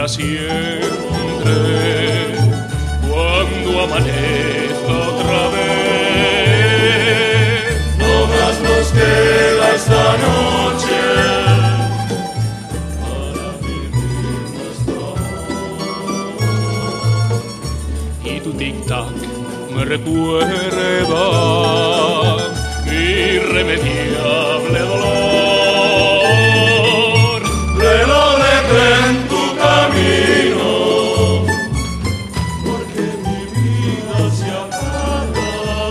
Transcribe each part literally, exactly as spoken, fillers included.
para siempre. Cuando amanezca otra vez, no más nos queda esta noche para vivir nuestro amor. Y tu tic-tac me recuerda mi irremediable dolor. Reloj detén tu camino, porque mi vida se apaga.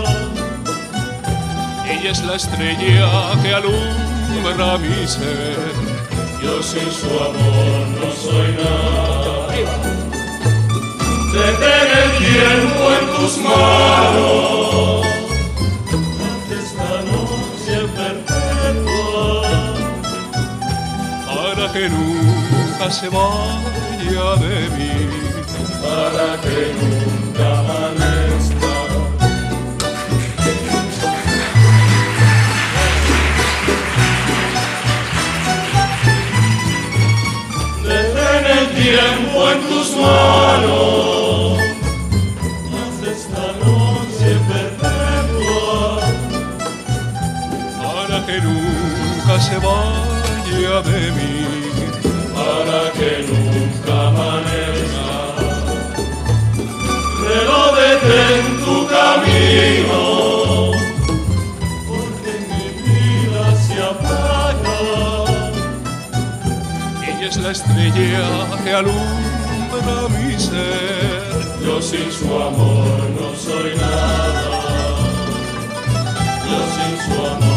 Ella es la estrella que alumbra mi ser. Yo sin su amor no soy nada. Detén el tiempo en tus manos, haz esta noche perpetua, para que nunca se vaya de mí, para que nunca amanezca. Detén el tiempo en tus manos, haz esta noche perpetua, para que nunca se vaya de mí, para que nunca amanezca. Reloj detén tu camino, porque mi vida se apaga. ella es la estrella que alumbra mi ser. Yo sin su amor no soy nada. Yo sin su amor